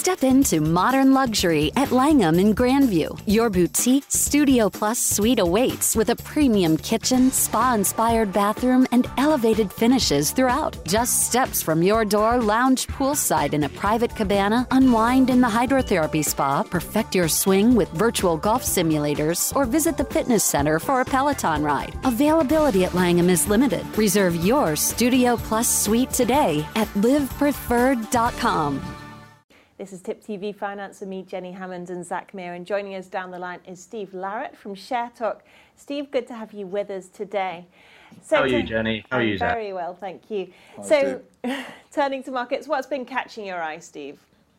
Step into modern luxury at Langham in Grandview. Your boutique Studio Plus suite awaits with a premium kitchen, spa-inspired bathroom, and elevated finishes throughout. Just steps from your door, lounge poolside in a private cabana, unwind in the hydrotherapy spa, perfect your swing with virtual golf simulators, or visit the fitness center for a Peloton ride. Availability at Langham is limited. Reserve your Studio Plus suite today at livepreferred.com. This is Tip TV Finance with me, Jenny Hammond and Zach Meir, and joining us down the line is Steve Larratt from ShareTalk. Steve, good to have you with us today. So how are you, Jenny? How are you, Zach? Very well, thank you. Hi, so, turning to markets, what's been catching your eye, Steve?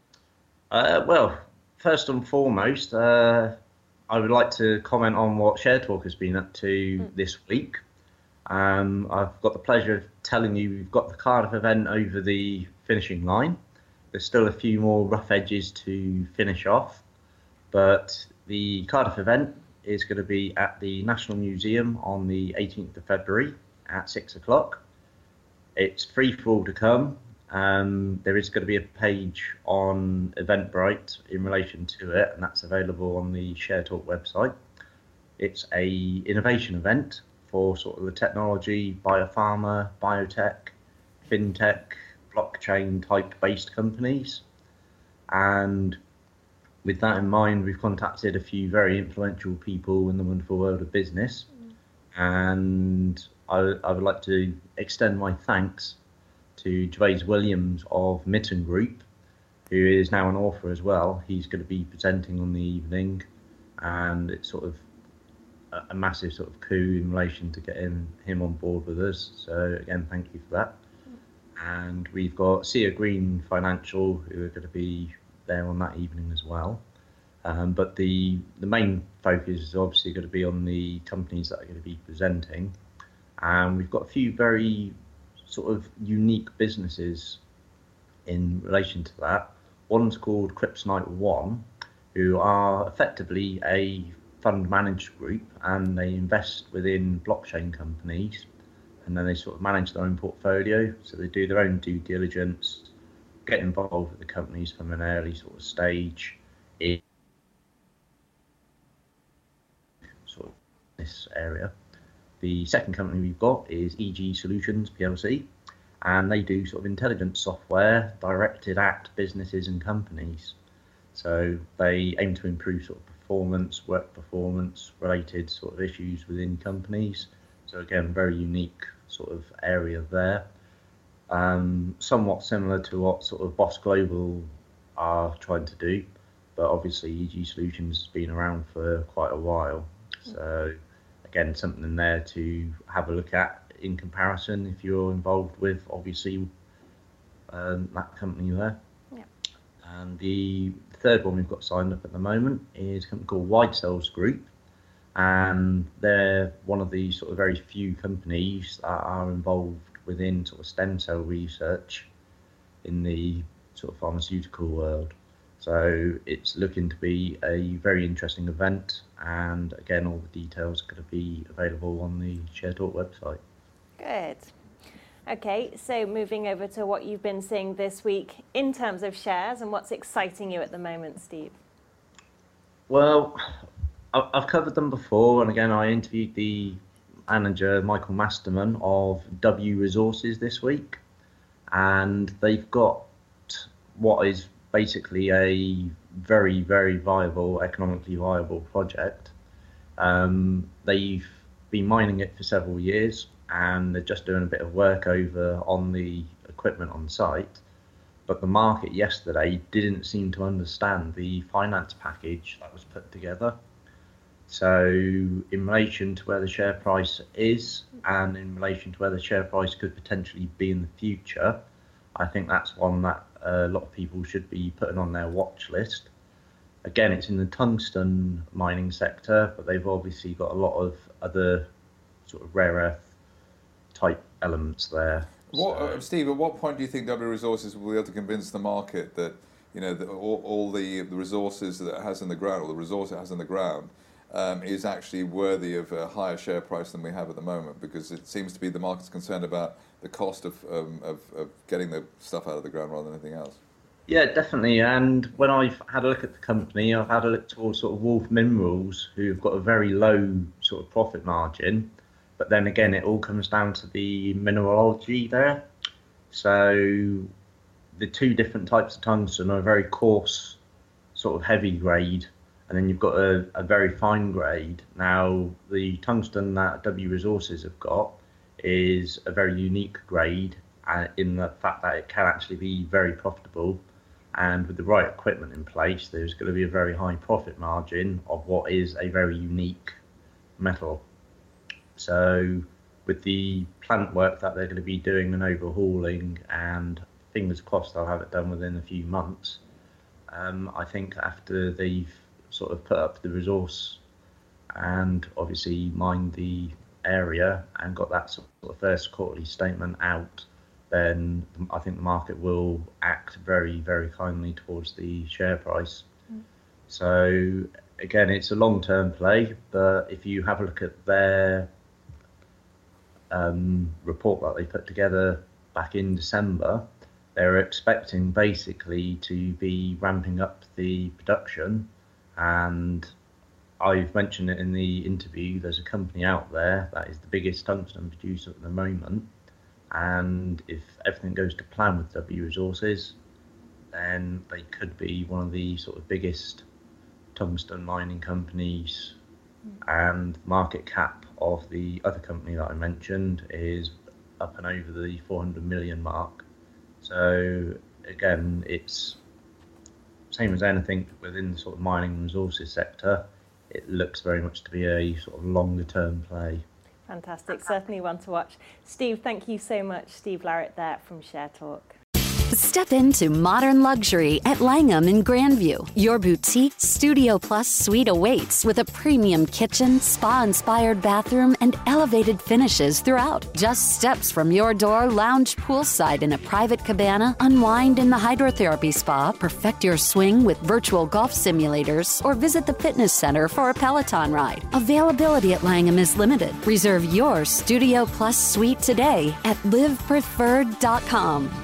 Well, first and foremost, I would like to comment on what ShareTalk has been up to this week. I've got the pleasure of telling you we've got the Cardiff event over the finishing line. There's still a few more rough edges to finish off, but the Cardiff event is going to be at the National Museum on the 18th of February at 6 o'clock. It's free for all to come. There is going to be a page on Eventbrite in relation to it, and that's available on the ShareTalk website. It's a innovation event for sort of the technology, biopharma, biotech, fintech, blockchain type based companies. And with that in mind, we've contacted a few very influential people in the wonderful world of business. And I would like to extend my thanks to Gervase Williams of Mitten Group, who is now an author as well. He's going to be presenting on the evening, and it's sort of a massive sort of coup in relation to getting him on board with us. So again, thank you for that. And we've got Sia Green Financial, who are going to be there on that evening as well. But the main focus is obviously going to be on the companies that are going to be presenting. And we've got a few very sort of unique businesses in relation to that. One's called Kryptonite One, who are effectively a fund managed group, and they invest within blockchain companies, and then they sort of manage their own portfolio. So they do their own due diligence, get involved with the companies from an early sort of stage in sort of this area. The second company we've got is EG Solutions PLC, and they do sort of intelligence software directed at businesses and companies. So they aim to improve sort of performance, work performance related sort of issues within companies. So again, very unique sort of area there. Somewhat similar to what sort of Boss Global are trying to do, but obviously EG Solutions has been around for quite a while. So again, something there to have a look at in comparison if you're involved with obviously that company there. Yeah. And the third one we've got signed up at the moment is a company called Wide Cells Group. And they're one of the sort of very few companies that are involved within sort of stem cell research in the sort of pharmaceutical world. So it's looking to be a very interesting event, and again, all the details are going to be available on the ShareTalk website. Good. Okay, so moving over to what you've been seeing this week in terms of shares and what's exciting you at the moment, Steve. Well, I've covered them before, and again, I interviewed the manager, Michael Masterman, of W Resources this week, and they've got what is basically a very, very viable, economically viable project. They've been mining it for several years, and they're just doing a bit of work over on the equipment on site. But the market yesterday didn't seem to understand the finance package that was put together. So in relation to where the share price is, and in relation to where the share price could potentially be in the future, I think that's one that a lot of people should be putting on their watch list. Again, it's in the tungsten mining sector, but they've obviously got a lot of other sort of rare earth type elements there. Steve, at what point do you think W Resources will be able to convince the market that, you know, that all the resources that it has in the ground, or the resource it has in the ground, is actually worthy of a higher share price than we have at the moment? Because it seems to be the market's concerned about the cost of getting the stuff out of the ground rather than anything else. Yeah, definitely. And when I've had a look at the company, I've had a look towards sort of Wolf Minerals, who've got a very low sort of profit margin. But then again, it all comes down to the mineralogy there. So the two different types of tungsten are a very coarse, sort of heavy grade, and then you've got a very fine grade. Now, the tungsten that W Resources have got is a very unique grade in the fact that it can actually be very profitable. And with the right equipment in place, there's going to be a very high profit margin of what is a very unique metal. So with the plant work that they're going to be doing and overhauling, and fingers crossed they'll have it done within a few months, I think after they've sort of put up the resource and obviously mined the area and got that sort of first quarterly statement out, then I think the market will act very, very kindly towards the share price. So again, it's a long-term play, but if you have a look at their report that they put together back in December, they're expecting basically to be ramping up the production. And I've mentioned it in the interview, there's a company out there that is the biggest tungsten producer at the moment. And if everything goes to plan with W Resources, then they could be one of the sort of biggest tungsten mining companies. And market cap of the other company that I mentioned is up and over the 400 million mark. So again, it's same as anything within the sort of mining and resources sector. It looks very much to be a sort of longer term play. Fantastic, certainly one to watch. Steve, thank you so much. Steve Larratt there from Share Talk. Step into modern luxury at Langham in Grandview. Your boutique Studio Plus suite awaits with a premium kitchen, spa-inspired bathroom, and elevated finishes throughout. Just steps from your door, lounge poolside in a private cabana, unwind in the hydrotherapy spa, perfect your swing with virtual golf simulators, or visit the fitness center for a Peloton ride. Availability at Langham is limited. Reserve your Studio Plus suite today at livepreferred.com.